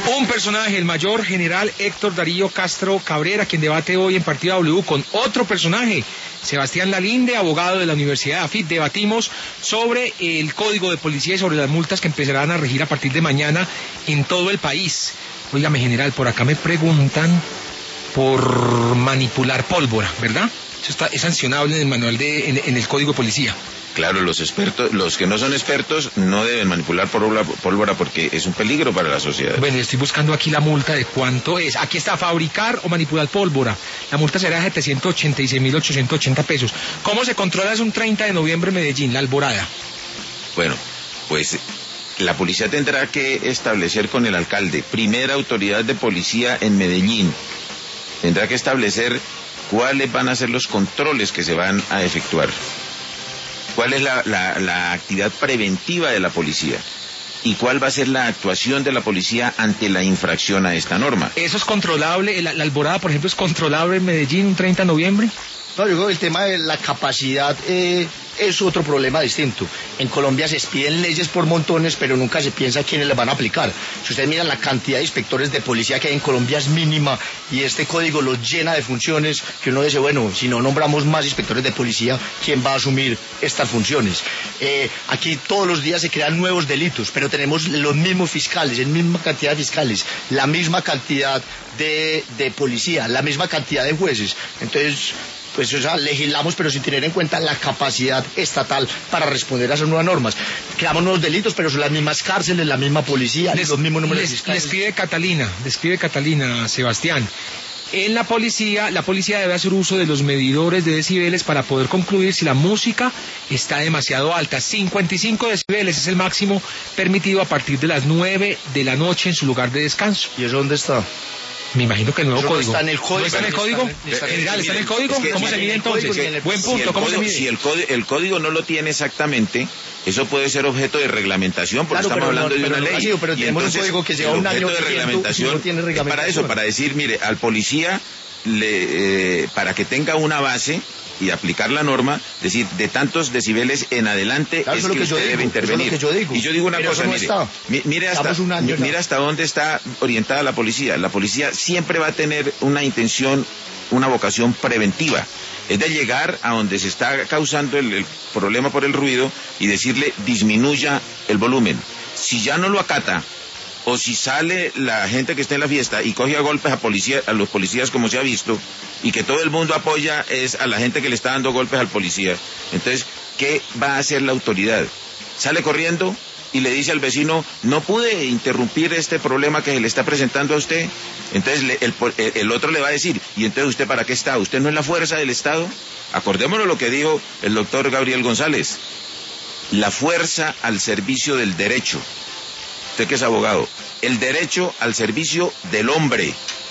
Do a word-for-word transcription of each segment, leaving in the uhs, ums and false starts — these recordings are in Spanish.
Un personaje, el mayor general Héctor Darío Castro Cabrera, quien debate hoy en Partida W con otro personaje, Sebastián Lalinde, abogado de la Universidad de AFIT. Debatimos sobre el código de policía y sobre las multas que empezarán a regir a partir de mañana en todo el país. Óigame, general, por acá me preguntan por manipular pólvora, ¿verdad? Eso está, es sancionable en el manual de, en, en el código de policía. Claro, los expertos, los que no son expertos no deben manipular pólvora, pólvora porque es un peligro para la sociedad. Bueno, estoy buscando aquí la multa de cuánto es. Aquí está, fabricar o manipular pólvora. La multa será de setecientos ochenta y seis mil ochocientos ochenta pesos. ¿Cómo se controla? Es un treinta de noviembre en Medellín, La Alborada. Bueno, pues la policía tendrá que establecer con el alcalde, primera autoridad de policía en Medellín, tendrá que establecer cuáles van a ser los controles que se van a efectuar. ¿Cuál es la, la, la actividad preventiva de la policía? ¿Y cuál va a ser la actuación de la policía ante la infracción a esta norma? ¿Eso es controlable? ¿La, la Alborada, por ejemplo, es controlable en Medellín un treinta de noviembre? No, yo creo que el tema de la capacidad eh, es otro problema distinto. En Colombia se expiden leyes por montones, pero nunca se piensa quiénes les van a aplicar. Si ustedes miran la cantidad de inspectores de policía que hay en Colombia es mínima y este código los llena de funciones que uno dice, bueno, si no nombramos más inspectores de policía, ¿quién va a asumir estas funciones? Eh, aquí todos los días se crean nuevos delitos, pero tenemos los mismos fiscales, la misma cantidad de fiscales, la misma cantidad de, de policía, la misma cantidad de jueces. Entonces, pues o sea, legislamos pero sin tener en cuenta la capacidad estatal para responder a esas nuevas normas. Creamos nuevos delitos, pero son las mismas cárceles, la misma policía, les, los mismos números les, de fiscales. Describe Catalina, describe Catalina, Sebastián. En la policía, la policía debe hacer uso de los medidores de decibeles para poder concluir si la música está demasiado alta. cincuenta y cinco decibeles es el máximo permitido a partir de las nueve de la noche en su lugar de descanso. ¿Y eso dónde está? Me imagino que el nuevo Eso código. No está en el código. ¿No está en el código? General, ¿está en el código? ¿Cómo se mide entonces? Buen punto, ¿cómo se mide? Si el código, el código no lo tiene exactamente, eso puede ser objeto de reglamentación, porque claro, estamos pero hablando no, de una pero ley. No sido, pero y tenemos entonces, un código que lleva un año de reglamentación, no tiene reglamentación. Es para eso, para decir, mire, al policía, le, eh, para que tenga una base y aplicar la norma, decir, de tantos decibeles en adelante claro, es que, que usted digo, debe intervenir. Eso es lo que yo digo. Y yo digo una pero cosa, no mire, está. mire, hasta, mire hasta dónde está orientada la policía. La policía siempre va a tener una intención, una vocación preventiva. Es de llegar a donde se está causando el, el problema por el ruido y decirle, disminuya el volumen. Si ya no lo acata, o si sale la gente que está en la fiesta y coge a golpes a, policía, a los policías como se ha visto, y que todo el mundo apoya es a la gente que le está dando golpes al policía, entonces, ¿qué va a hacer la autoridad? ¿Sale corriendo y le dice al vecino, no pude interrumpir este problema que se le está presentando a usted? Entonces le, el, el otro le va a decir, ¿y entonces usted para qué está? ¿Usted no es la fuerza del Estado? Acordémonos lo que dijo el doctor Gabriel González, la fuerza al servicio del derecho. Usted que es abogado, el derecho al servicio del hombre,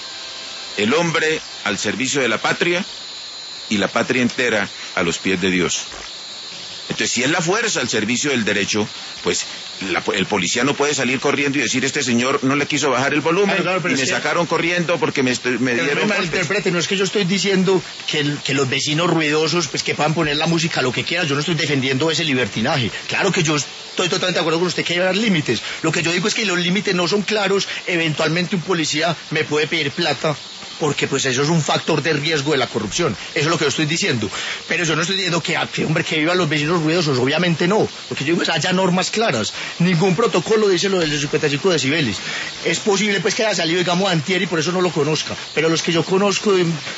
el hombre al servicio de la patria y la patria entera a los pies de Dios. Entonces, si es la fuerza al servicio del derecho, pues la, el policía no puede salir corriendo y decir, este señor no le quiso bajar el volumen, claro, claro, y me sacaron que... corriendo porque me, estoy, me pero dieron... No me malinterprete, no es que yo estoy diciendo que, el, que los vecinos ruidosos, pues que puedan poner la música lo que quieran, yo no estoy defendiendo ese libertinaje. Claro que yo estoy totalmente de acuerdo con usted que hay que dar límites. Lo que yo digo es que los límites no son claros, eventualmente un policía me puede pedir plata, porque pues eso es un factor de riesgo de la corrupción, eso es lo que yo estoy diciendo, pero yo no estoy diciendo que, que hombre, que vivan los vecinos ruidosos, obviamente no, lo que yo digo es haya normas claras, ningún protocolo dice lo de los cincuenta y cinco decibeles, es posible pues que haya salido digamos antier y por eso no lo conozca, pero los que yo conozco,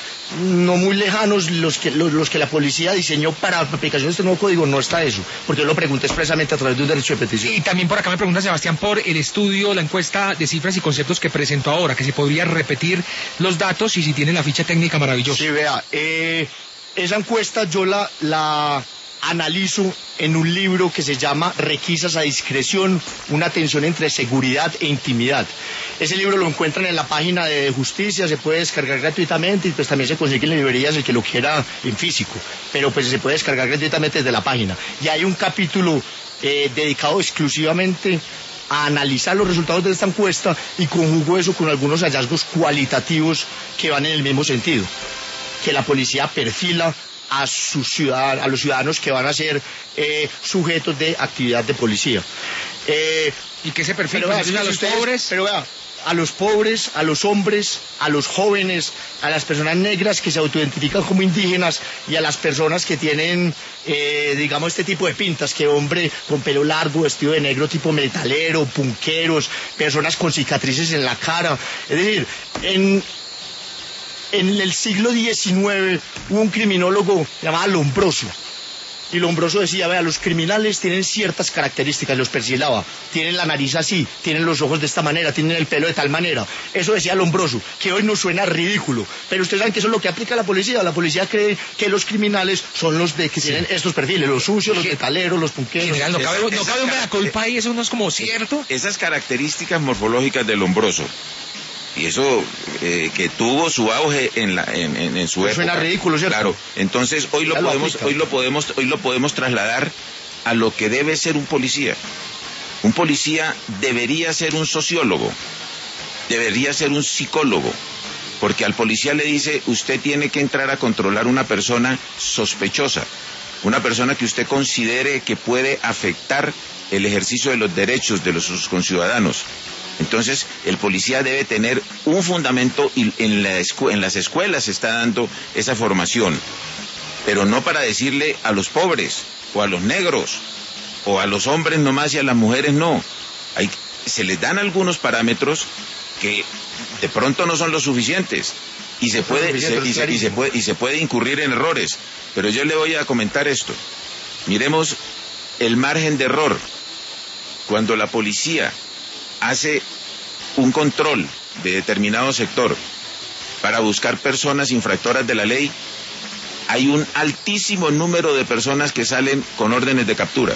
no muy lejanos, los que, los, los que la policía diseñó para la aplicación de este nuevo código, no está eso, porque yo lo pregunté expresamente a través de un derecho de petición. Y también por acá me pregunta Sebastián por el estudio, la encuesta de cifras y conceptos que presentó ahora, que se podría repetir los datos y si tiene la ficha técnica maravillosa. Sí, vea, eh, esa encuesta yo la, la analizo en un libro que se llama Requisas a discreción, una tensión entre seguridad e intimidad. Ese libro lo encuentran en la página de Justicia, se puede descargar gratuitamente y pues también se consigue en librerías el que lo quiera en físico, pero pues se puede descargar gratuitamente desde la página. Y hay un capítulo eh, dedicado exclusivamente a analizar los resultados de esta encuesta y conjugo eso con algunos hallazgos cualitativos que van en el mismo sentido, que la policía perfila a, sus ciudad, a los ciudadanos que van a ser eh, sujetos de actividad de policía. Eh, ¿Y qué se perfila? Pero vea, ¿A los ustedes, pobres? Pero vea, a los pobres, a los hombres, a los jóvenes, a las personas negras que se autoidentifican como indígenas y a las personas que tienen, eh, digamos, este tipo de pintas, que hombre con pelo largo, vestido de negro tipo metalero, punqueros, personas con cicatrices en la cara. Es decir, en, en el siglo diecinueve hubo un criminólogo llamado Lombroso. Y Lombroso decía, vea, los criminales tienen ciertas características, los perfilaba, tienen la nariz así, tienen los ojos de esta manera, tienen el pelo de tal manera. Eso decía Lombroso, que hoy nos suena ridículo, pero ustedes saben que eso es lo que aplica la policía. La policía cree que los criminales son los de que sí. tienen estos perfiles, los sucios, los metaleros, los punqueros. General, no cabe, no cabe una culpa ahí, eso no es como cierto. Esas características morfológicas de Lombroso, y eso eh, que tuvo su auge en la en, en, en su época. Suena ridículo, ¿cierto? Claro. Entonces hoy lo podemos hoy lo podemos hoy lo podemos trasladar a lo que debe ser un policía. Un policía debería ser un sociólogo, debería ser un psicólogo, porque al policía le dice, usted tiene que entrar a controlar una persona sospechosa, una persona que usted considere que puede afectar el ejercicio de los derechos de los sus conciudadanos. Entonces, el policía debe tener un fundamento y en, la escu- en las escuelas se está dando esa formación, pero no para decirle a los pobres o a los negros o a los hombres nomás y a las mujeres no. Hay, se les dan algunos parámetros que de pronto no son los suficientes y se puede, se, y, se, y, se puede y se puede incurrir en errores, pero yo le voy a comentar esto. Miremos el margen de error. Cuando la policía hace un control de determinado sector para buscar personas infractoras de la ley, hay un altísimo número de personas que salen con órdenes de captura.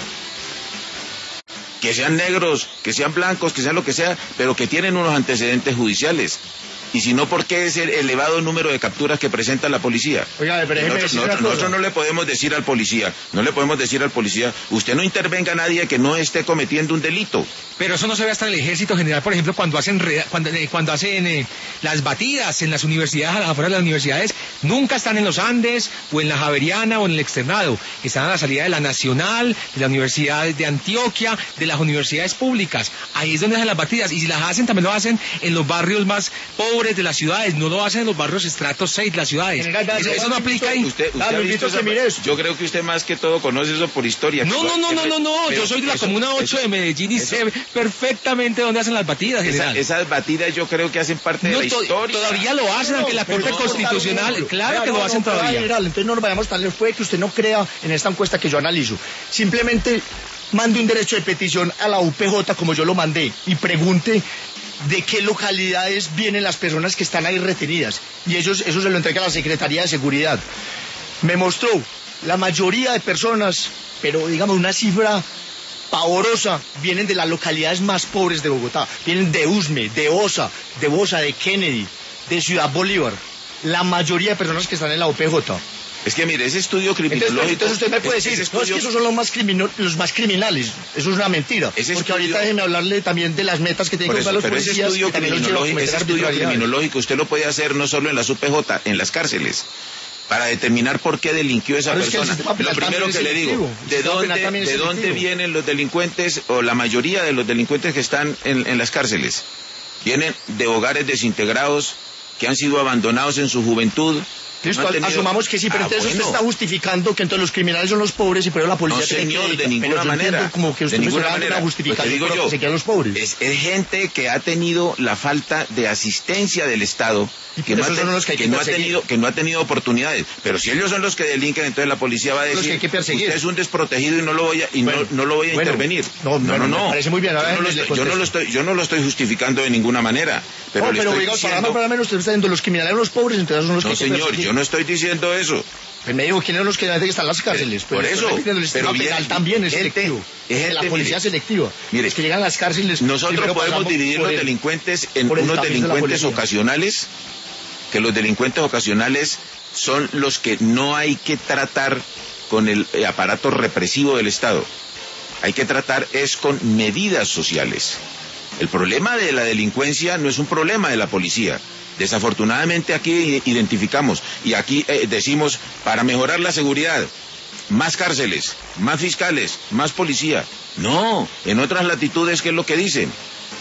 Que sean negros, que sean blancos, que sean lo que sea, pero que tienen unos antecedentes judiciales. Y si no, ¿por qué es el elevado número de capturas que presenta la policía? Oiga, pero nosotros, nosotros, nosotros no le podemos decir al policía, no le podemos decir al policía, usted no intervenga a nadie que no esté cometiendo un delito. Pero eso no se ve hasta en el Ejército General, por ejemplo, cuando hacen re, cuando, eh, cuando hacen eh, las batidas en las universidades, afuera de las universidades, nunca están en los Andes, o en la Javeriana, o en el externado. Están a la salida de la Nacional, de la Universidad de Antioquia, de las universidades públicas. Ahí es donde hacen las batidas. Y si las hacen, también lo hacen en los barrios más pobres de las ciudades, no lo hacen en los barrios estratos seis de las ciudades. Eso, eso no aplica ahí. Usted, usted ha visto esa, yo creo que usted más que todo conoce eso por historia. No, no, no, no, no, no. Yo soy de la eso, Comuna ocho eso, de Medellín y eso, sé perfectamente dónde hacen las batidas, general. Esa, esas batidas yo creo que hacen parte no, de la to historia. Todavía lo hacen, no, aunque la Corte Constitucional, no, claro no, que lo no, hacen no, todavía. General, entonces no nos vayamos tan lejos. Puede que usted no crea en esta encuesta que yo analizo. Simplemente mande un derecho de petición a la U P J como yo lo mandé y pregunte de qué localidades vienen las personas que están ahí retenidas. Y ellos, eso se lo entrega a la Secretaría de Seguridad. Me mostró la mayoría de personas, pero digamos una cifra pavorosa, vienen de las localidades más pobres de Bogotá. Vienen de Usme, de Osa, de Bosa, de Kennedy, de Ciudad Bolívar. La mayoría de personas que están en la U P J. Es que mire, ese estudio criminológico... Entonces, entonces usted me puede decir, estudio... no, es que esos son los más, crimino, los más criminales. Eso es una mentira. Ese porque estudio... ahorita déjeme hablarle también de las metas que tienen que usar los policías. Pero ese estudio, criminológico, ese estudio criminológico usted lo puede hacer no solo en las U P J, en las cárceles, para determinar por qué delinquió esa pero persona. Es que lo primero que le digo, ¿de dónde, de dónde vienen los delincuentes, o la mayoría de los delincuentes que están en, en las cárceles? Vienen de hogares desintegrados, que han sido abandonados en su juventud. Listo, no tenido... asumamos que sí, pero ah, entonces bueno. Usted está justificando que entonces los criminales son los pobres y por eso la policía... No, señor, tiene que... de ninguna manera. Como que usted de ninguna me manera. Una justificación pues digo yo, que se quedan los pobres. Es, es gente que ha tenido la falta de asistencia del Estado, y que, no ha, te... que, que, no ha tenido, que no ha tenido oportunidades. Pero si ellos son los que delinquen, entonces la policía va a decir, que usted es un desprotegido y no lo voy a, y bueno, no, no lo voy a bueno, intervenir. No, no, no. no. Me parece muy bien. Yo no, lo estoy, yo, no lo estoy, yo no lo estoy justificando de ninguna manera. Pero, no, le pero estoy diga, diciendo... para, para menos usted está diciendo los criminales son los pobres, entonces son los no, que... No, señor, yo no estoy diciendo eso. Pues me digo, ¿quiénes son los que están en las cárceles? Por pues, eso, el pero bien, penal también es gente, selectivo. Es gente, la policía mire, selectiva. Mire, es que llegan a las cárceles... Nosotros podemos dividir los el, delincuentes en unos delincuentes ocasionales, que los delincuentes ocasionales son los que no hay que tratar con el aparato represivo del Estado. Hay que tratar es con medidas sociales. El problema de la delincuencia no es un problema de la policía. Desafortunadamente aquí identificamos y aquí eh, decimos, para mejorar la seguridad, más cárceles, más fiscales, más policía. No, en otras latitudes, ¿qué es lo que dicen?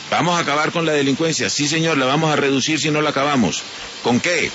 Vamos a acabar con la delincuencia. Sí, señor, la vamos a reducir si no la acabamos. ¿Con qué?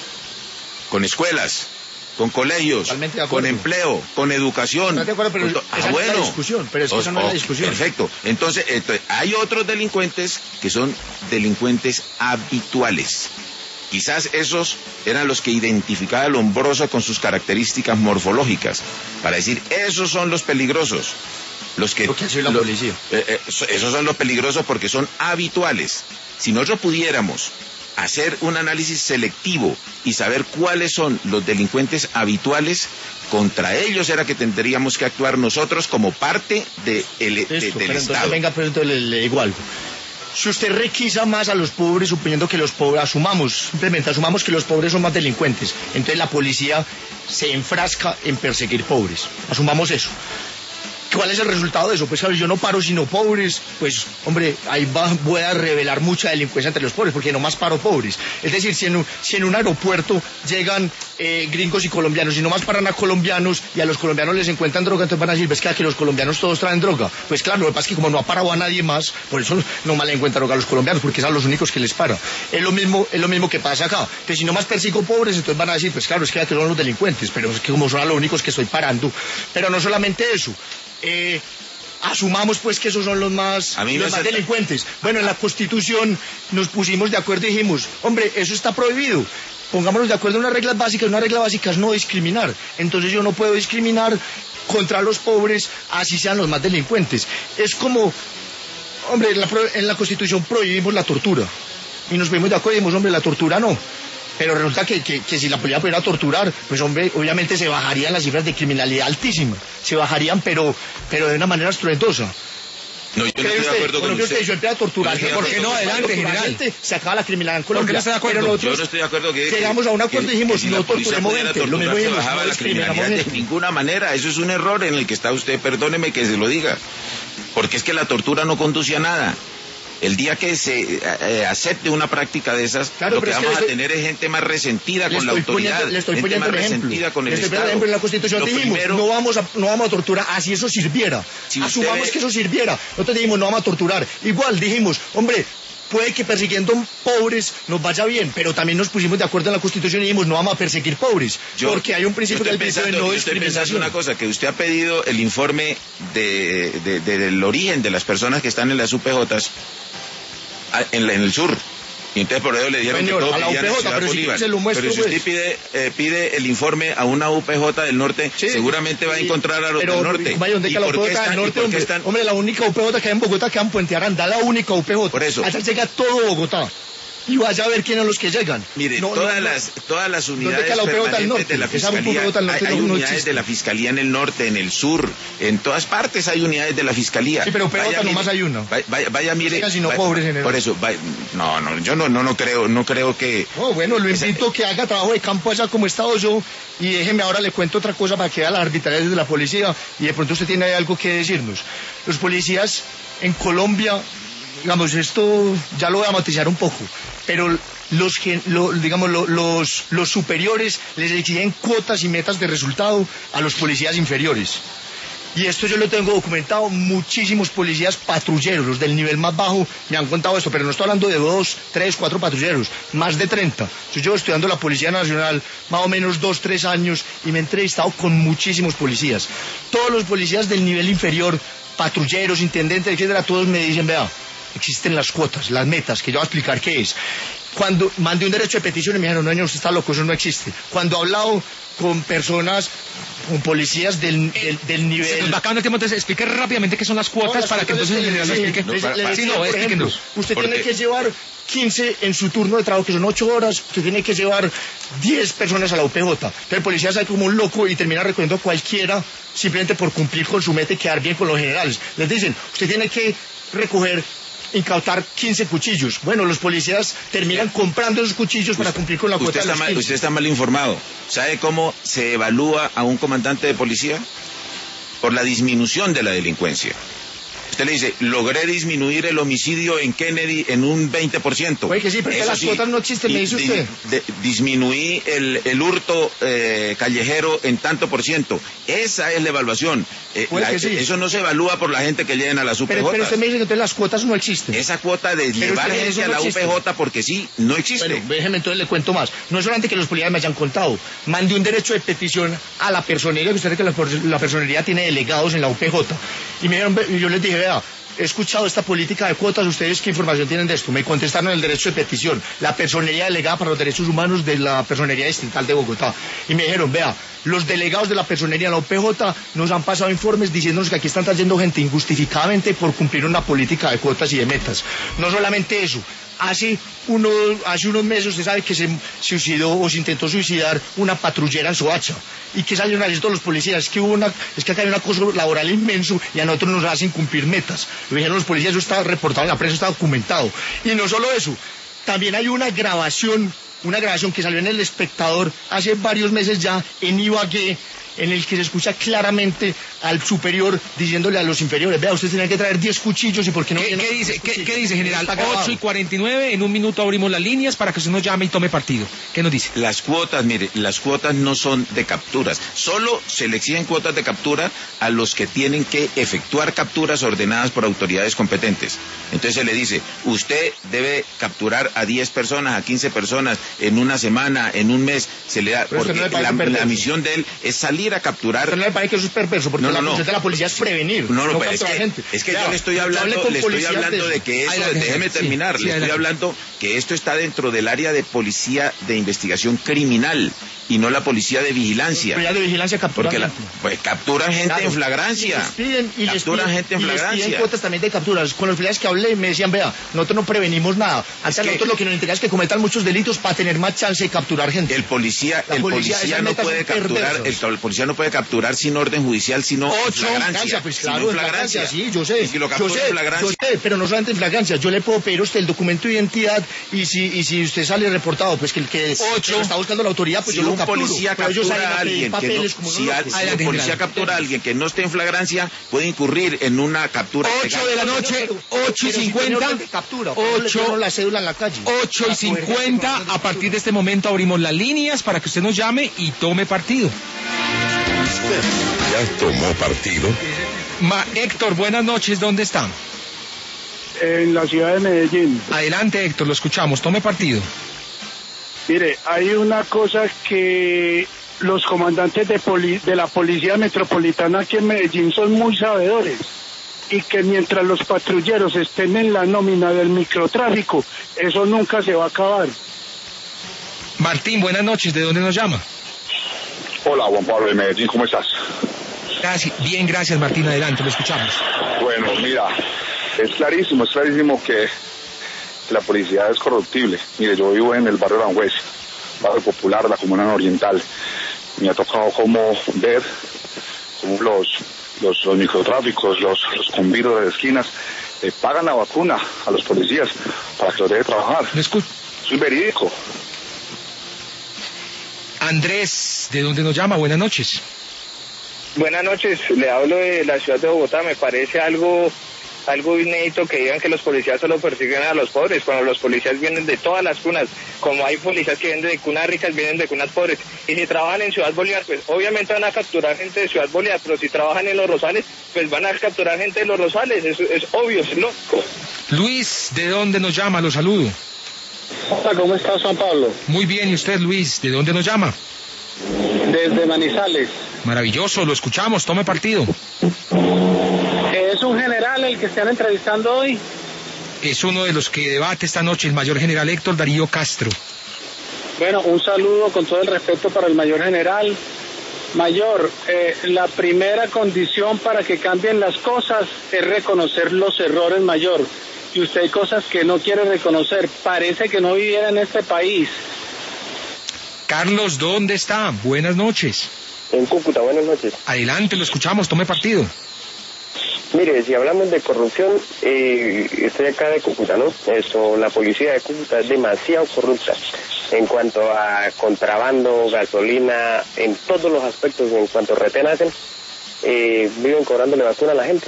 Con escuelas, con colegios, con empleo, con educación. No, de acuerdo, pero con esa ah, no bueno. es la discusión, pero es que o, esa no es la discusión. Perfecto. Entonces, entonces, hay otros delincuentes que son delincuentes habituales. Quizás esos eran los que identificaba Lombroso con sus características morfológicas, para decir, esos son los peligrosos. Los que, ¿Por qué soy la lo, policía? Eh, eh, esos son los peligrosos porque son habituales. Si nosotros pudiéramos hacer un análisis selectivo y saber cuáles son los delincuentes habituales, contra ellos era que tendríamos que actuar nosotros como parte de el, Esto, de, del pero Estado. Entonces, venga, pero entonces le, le digo algo. Si usted requisa más a los pobres, suponiendo que los pobres, asumamos, simplemente asumamos que los pobres son más delincuentes, entonces la policía se enfrasca en perseguir pobres. Asumamos eso. ¿Cuál es el resultado de eso? Pues claro, yo no paro sino pobres, pues hombre, ahí va, voy a revelar mucha delincuencia entre los pobres, porque no más paro pobres. Es decir, si en un, si en un aeropuerto llegan eh, gringos y colombianos, y no más paran a colombianos, y a los colombianos les encuentran droga, entonces van a decir, ves que aquí los colombianos todos traen droga. Pues claro, lo que pasa es que como no ha parado a nadie más, por eso no más le encuentran droga a los colombianos, porque son los únicos que les para. Es lo mismo, es lo mismo que pasa acá. Entonces si no más persigo pobres, entonces van a decir, pues claro, es que aquí son los delincuentes, pero es que como son los únicos que estoy parando. Pero no solamente eso. Eh, asumamos pues que esos son los más, los más delincuentes. Bueno, en la Constitución nos pusimos de acuerdo y dijimos, hombre, eso está prohibido. Pongámonos de acuerdo en unas reglas básicas. Una regla básica es no discriminar. Entonces yo no puedo discriminar contra los pobres, así sean los más delincuentes. Es como, hombre, en la, en la Constitución prohibimos la tortura. Y nos fuimos de acuerdo y dijimos, hombre, la tortura no. Pero resulta que, que, que si la policía pudiera torturar, pues hombre, obviamente se bajarían las cifras de criminalidad altísimas. Se bajarían, pero, pero de una manera estruendosa. No, yo no estoy de acuerdo con usted. Yo empieza a torturar. No ¿Por qué no? Adelante, general. Se acaba la criminalidad en Colombia. ¿Por qué no está de acuerdo? Yo no estoy de acuerdo que... Llegamos a un acuerdo y dijimos, si no torturemos gente. Lo mismo dijimos, no discriminamos gente. De ninguna manera. Eso es un error en el que está usted. Perdóneme que se lo diga. Porque es que la tortura no conduce a nada. El día que se eh, acepte una práctica de esas, claro, lo que vamos que a estoy, tener es gente más resentida con la autoridad, poniendo, le estoy gente más resentida con el Estado. Ejemplo, en la Constitución lo dijimos, primero, no vamos a no vamos a torturar, así eso sirviera. Si Asumamos ve... que eso sirviera. Nosotros dijimos, no vamos a torturar. Igual dijimos, hombre, puede que persiguiendo pobres nos vaya bien, pero también nos pusimos de acuerdo en la Constitución y dijimos, no vamos a perseguir pobres, yo, porque hay un principio del principio de no discriminación. Estoy pensando una cosa, que usted ha pedido el informe de, de, de, del origen de las personas que están en las U P Jotas, En, la, en el sur, y entonces por eso le dijeron Señor, que todo pedían en Ciudad Bolívar. Si muestro, pero si usted pues. pide, eh, pide el informe a una U P J del norte, sí, seguramente va a encontrar a los pero, del norte. Vaya, ¿dónde ¿Y la U P J están, del norte, hombre? Están... hombre, la única U P J que hay en Bogotá queda en Puente Aranda, la única U P J. Por eso. Allá llega todo Bogotá. Y vaya a ver quiénes son los que llegan. Mire, no, todas, no, las, todas las unidades permanentes de la Fiscalía, hay, hay no, unidades no de la Fiscalía en el norte, en el sur, en todas partes hay unidades de la Fiscalía. Sí, pero P J nomás hay uno. Vaya, vaya, vaya mire. Vaya, sino vaya, pobres en el por eso, vaya, no, no, yo no, no, no creo, no creo que... No, bueno, lo invito a que haga trabajo de campo allá como he estado yo, y déjeme ahora le cuento otra cosa para que vea las arbitrariedades de la policía, y de pronto usted tiene algo que decirnos. Los policías en Colombia, digamos, esto ya lo voy a matizar un poco, pero los, lo, digamos, lo, los, los superiores les exigen cuotas y metas de resultado a los policías inferiores. Y esto yo lo tengo documentado, muchísimos policías patrulleros, los del nivel más bajo, me han contado esto, pero no estoy hablando de dos, tres, cuatro patrulleros, más de treinta. Yo llevo estudiando la Policía Nacional más o menos dos, tres años y me he entrevistado con muchísimos policías. Todos los policías del nivel inferior, patrulleros, intendentes, etcétera, todos me dicen, vea, existen las cuotas, las metas, que yo voy a explicar qué es. Cuando mandé un derecho de petición y me dijeron, no, no, usted está loco, eso no existe. Cuando he hablado con personas, con policías del, del, del nivel... Se nos va acabando el tiempo, entonces explique rápidamente qué son las cuotas, no, las para cuotas que entonces el general lo explique. No, para, para, sí, no, por ejemplo, usted tiene que llevar quince en su turno de trabajo, que son ocho horas, usted tiene que llevar diez personas a la U P J. Entonces el policía sale como un loco y termina recogiendo a cualquiera simplemente por cumplir con su meta y quedar bien con los generales. Les dicen, usted tiene que recoger, incautar quince cuchillos. Bueno, los policías terminan comprando esos cuchillos para cumplir con la cuota de los mal, Usted está mal informado. ¿Sabe cómo se evalúa a un comandante de policía? Por la disminución de la delincuencia. Usted le dice, logré disminuir el homicidio en Kennedy en un veinte por ciento. Oye, que sí, pero las sí, cuotas no existen, me dice usted. De, de, disminuí el, el hurto eh, callejero en tanto por ciento. Esa es la evaluación. Eh, la, sí. Eso no se evalúa por la gente que lleguen a las U P J. Pero, pero usted me dice que entonces las cuotas no existen. Esa cuota de pero llevar gente a la no U P J porque sí, no existe. Bueno, déjeme entonces le cuento más. No es solamente que los policías me hayan contado. Mandé un derecho de petición a la personería, que usted sabe que la, la personería tiene delegados en la U P J. Y me dijeron, yo les dije, vea, he escuchado esta política de cuotas, ¿ustedes qué información tienen de esto? Me contestaron el derecho de petición, la personería delegada para los derechos humanos de la personería distrital de Bogotá. Y me dijeron, vea, los delegados de la personería en la U P J nos han pasado informes diciéndonos que aquí están trayendo gente injustificadamente por cumplir una política de cuotas y de metas. No solamente eso, hace, uno, hace unos meses usted sabe que se suicidó o se intentó suicidar una patrullera en Soacha. ¿Y que salieron a decir todos los policías? Es que hubo una, es que acá hay un acoso laboral inmenso y a nosotros nos hacen cumplir metas. Lo dijeron los policías, eso está reportado en la prensa, está documentado. Y no solo eso, también hay una grabación, una grabación que salió en El Espectador hace varios meses ya en Ibagué, en el que se escucha claramente al superior diciéndole a los inferiores, vea, ustedes tienen que traer diez cuchillos y por qué no... ¿Qué, ¿qué dice, ¿qué, ¿qué dice, general? ocho y cuarenta y nueve, en un minuto abrimos las líneas para que usted nos llame y tome partido. ¿Qué nos dice? Las cuotas, mire, las cuotas no son de capturas. Solo se le exigen cuotas de captura a los que tienen que efectuar capturas ordenadas por autoridades competentes. Entonces se le dice, usted debe capturar a diez personas, a quince personas, en una semana, en un mes, se le da, porque no la, la misión de él es salir a capturar. Pero no le parece que eso es perverso, porque no, no, la función no. de la policía es prevenir. No, no, no es, que, gente. es que ya, yo le estoy hablando, le estoy hablando de, de que eso, adelante, déjeme terminar, sí, le sí, estoy adelante. hablando que esto está dentro del área de policía de investigación criminal y no la policía de vigilancia. Policía de vigilancia capturan porque la, pues, capturan gente claro. en flagrancia. Y les piden, y capturan les piden, gente en flagrancia. Y les piden cuotas también de capturas. Con los policías que hablé me decían, vea, nosotros no prevenimos nada. Hasta es nosotros que, lo que nos interesa es que cometan muchos delitos para tener más chance de capturar gente. El policía, el policía, policía no puede capturar, el, el policía no puede capturar sin orden judicial, sino Ocho, en flagrancia. Pues claro, en flagrancia, sí, yo sé. Y si lo yo sé, yo sé, pero no solamente en flagrancia. Yo le puedo pedir a usted el documento de identidad y si, y si usted sale reportado, pues que el que, Ocho, que lo está buscando la autoridad, pues si yo un lo capturo. Policía captura a alguien que no, si, a, si un policía captura a alguien que no esté en flagrancia, puede incurrir en una captura. ocho de la noche, ocho y cincuenta, ocho, la cédula en la calle. ocho y cincuenta, a partir de este momento abrimos las líneas para que usted nos llame y tome partido. ¿Ya tomó partido? Ma, Héctor, buenas noches, ¿dónde está? En la ciudad de Medellín. Adelante, Héctor, lo escuchamos, tome partido. Mire, hay una cosa que los comandantes de, poli de la Policía Metropolitana aquí en Medellín son muy sabedores, y que mientras los patrulleros estén en la nómina del microtráfico, eso nunca se va a acabar. Martín, buenas noches, ¿de dónde nos llama? Hola, Juan Pablo de Medellín, ¿cómo estás? Gracias, bien, gracias Martín, adelante, lo escuchamos. Bueno, mira, es clarísimo, es clarísimo que la policía es corruptible. Mire, yo vivo en el barrio Aranjuez, barrio popular, la comuna oriental. Me ha tocado como ver cómo los, los, los microtráficos, los, los conviros de esquinas, eh, pagan la vacuna a los policías para que los deje trabajar. ¿Me escucho? Soy verídico. Andrés, ¿de dónde nos llama? Buenas noches. Buenas noches, le hablo de la ciudad de Bogotá. Me parece algo algo inédito que digan que los policías solo persiguen a los pobres, cuando los policías vienen de todas las cunas. Como hay policías que vienen de cunas ricas, vienen de cunas pobres. Y si trabajan en Ciudad Bolívar, pues obviamente van a capturar gente de Ciudad Bolívar, pero si trabajan en Los Rosales, pues van a capturar gente de Los Rosales. Es, es obvio, es lógico. Luis, ¿de dónde nos llama? Lo saludo. Hola, ¿cómo estás, Juan Pablo? Muy bien, ¿y usted, Luis? ¿De dónde nos llama? Desde Manizales. Maravilloso, lo escuchamos, tome partido. ¿Es un general el que están entrevistando hoy? Es uno de los que debate esta noche el mayor general Héctor Darío Castro. Bueno, un saludo con todo el respeto para el mayor general. Mayor, eh, la primera condición para que cambien las cosas es reconocer los errores, mayor. Y usted hay cosas que no quiere reconocer. Parece que no viviera en este país. Carlos, ¿dónde está? Buenas noches. En Cúcuta, buenas noches. Adelante, lo escuchamos, tome partido. Mire, si hablamos de corrupción, eh, estoy acá de Cúcuta, ¿no? Eso, la policía de Cúcuta es demasiado corrupta en cuanto a contrabando, gasolina, en todos los aspectos, en cuanto a retén hacen, eh, viven cobrándole vacuna a la gente.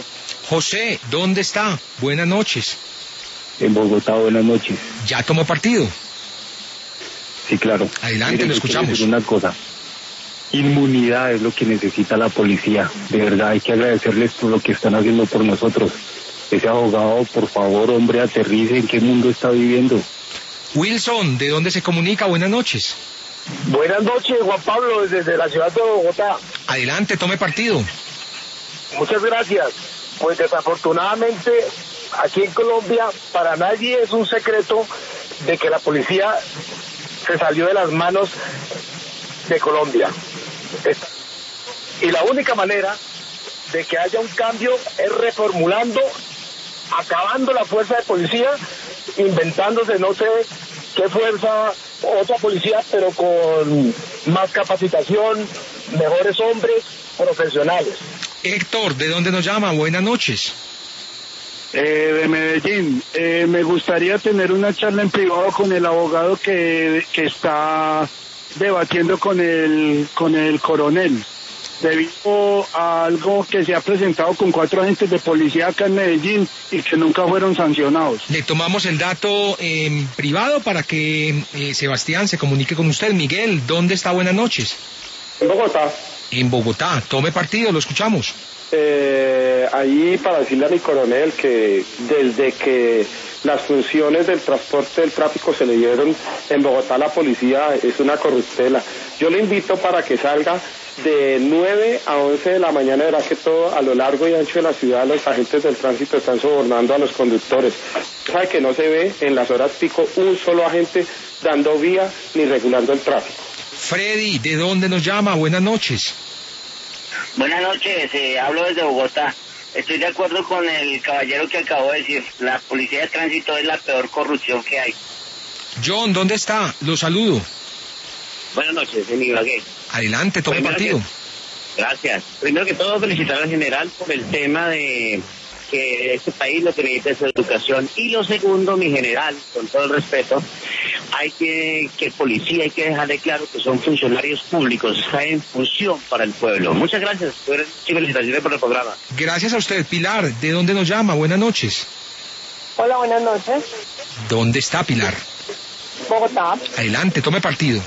José, ¿dónde está? Buenas noches. En Bogotá, buenas noches. ¿Ya tomó partido? Sí, claro. Adelante, Mire, lo escuchamos. Una cosa, inmunidad es lo que necesita la policía. De verdad, hay que agradecerles por lo que están haciendo por nosotros. Ese abogado, por favor, hombre, aterrice. ¿En qué mundo está viviendo? Wilson, ¿de dónde se comunica? Buenas noches. Buenas noches, Juan Pablo, desde la ciudad de Bogotá. Adelante, tome partido. Muchas gracias. Pues desafortunadamente, aquí en Colombia, para nadie es un secreto de que la policía se salió de las manos de Colombia. Y la única manera de que haya un cambio es reformulando, acabando la fuerza de policía, inventándose no sé qué fuerza, otra policía, pero con más capacitación, mejores hombres, profesionales. Héctor, ¿de dónde nos llama? Buenas noches. Eh, de Medellín. Eh, me gustaría tener una charla en privado con el abogado que, que está debatiendo con el, con el coronel, debido a algo que se ha presentado con cuatro agentes de policía acá en Medellín y que nunca fueron sancionados. Le tomamos el dato en privado para que eh, Sebastián se comunique con usted. Miguel, ¿dónde está? Buenas noches. En Bogotá. En Bogotá. Tome partido, lo escuchamos. Eh, ahí para decirle a mi coronel que desde que las funciones del transporte del tráfico se le dieron en Bogotá a la policía es una corruptela. Yo le invito para que salga de nueve a once de la mañana, verá que todo a lo largo y ancho de la ciudad los agentes del tránsito están sobornando a los conductores. Sabe que no se ve en las horas pico un solo agente dando vía ni regulando el tráfico. Freddy, ¿de dónde nos llama? Buenas noches. Buenas noches, eh, hablo desde Bogotá. Estoy de acuerdo con el caballero que acabó de decir, la policía de tránsito es la peor corrupción que hay. John, ¿dónde está? Lo saludo. Buenas noches, en Ibagué. Adelante, tome Primero partido. Que, gracias. Primero que todo, felicitar al general por el tema de que este país lo que necesita es educación. Y lo segundo, mi general, con todo el respeto, hay que, que policía hay que dejarle claro que son funcionarios públicos, están en función para el pueblo. Muchas gracias, y felicitaciones por el programa. Gracias a usted, Pilar. ¿De dónde nos llama? Buenas noches. Hola, buenas noches. ¿Dónde está Pilar? Bogotá. Adelante, tome partido.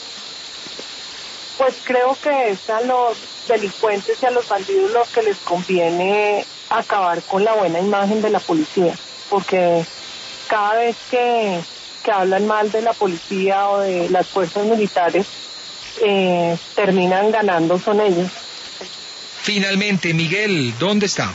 Pues creo que es a los delincuentes y a los bandidos lo que les conviene acabar con la buena imagen de la policía, porque cada vez que, que hablan mal de la policía o de las fuerzas militares, eh, terminan ganando son ellos. Finalmente, Miguel, ¿dónde está?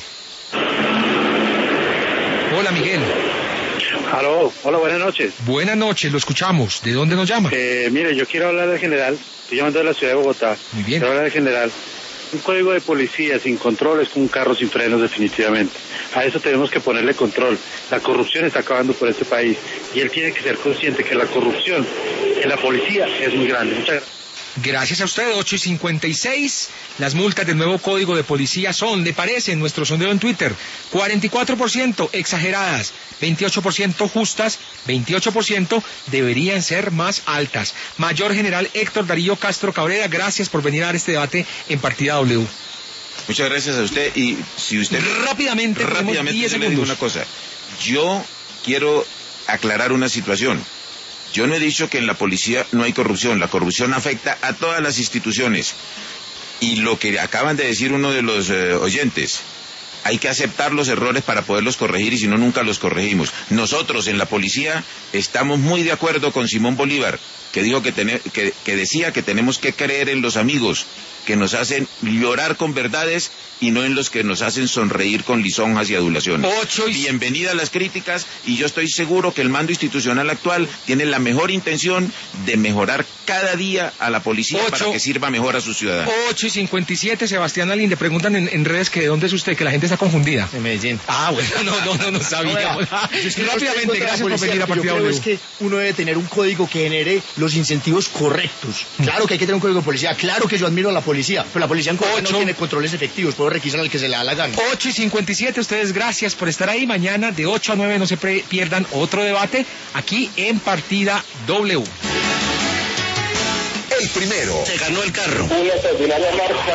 Hola, Miguel. Aló, hola, buenas noches. Buenas noches, lo escuchamos. ¿De dónde nos llama? Eh, mire, yo quiero hablar del general. Estoy llamando de la ciudad de Bogotá. Muy bien. Quiero hablar del general. Un código de policía sin control es como un carro sin frenos, definitivamente. A eso tenemos que ponerle control. La corrupción está acabando por este país y él tiene que ser consciente que la corrupción en la policía es muy grande. Muchas gracias. Gracias a usted, ocho y cincuenta y seis. Las multas del nuevo código de policía son, ¿le parece? En nuestro sondeo en Twitter, cuarenta y cuatro por ciento exageradas, veintiocho por ciento justas, veintiocho por ciento deberían ser más altas. Mayor General Héctor Darío Castro Cabrera, gracias por venir a dar este debate en Partida W. Muchas gracias a usted. Y si usted... Rápidamente, rápidamente diez yo le digo segundos. una cosa. Yo quiero aclarar una situación. Yo no he dicho que en la policía no hay corrupción. La corrupción afecta a todas las instituciones. Y lo que acaban de decir uno de los eh, oyentes, hay que aceptar los errores para poderlos corregir y si no, nunca los corregimos. Nosotros en la policía estamos muy de acuerdo con Simón Bolívar, que dijo que, ten, que, que decía que tenemos que creer en los amigos que nos hacen llorar con verdades y no en los que nos hacen sonreír con lisonjas y adulaciones. Ocho y... Bienvenidas las críticas y yo estoy seguro que el mando institucional actual tiene la mejor intención de mejorar cada día a la policía Ocho... para que sirva mejor a sus ciudadanos. ocho y cincuenta y siete, Sebastián Alín, le preguntan en, en redes que de dónde es usted, que la gente está confundida. En Medellín. Ah, bueno, no, no, no, no sabía. Es que rápidamente, gracias por venir a Partida W. W. Es que uno debe tener un código que genere los incentivos correctos. Claro que hay que tener un código de policía, claro que yo admiro a la policía, pero la policía en Colombia no tiene controles efectivos, puedo requisar al que se le da la gana. ocho y cincuenta y siete, ustedes gracias por estar ahí. Mañana de ocho a nueve no se pierdan otro debate aquí en Partida W. El primero se ganó el carro. Una extraordinaria marcha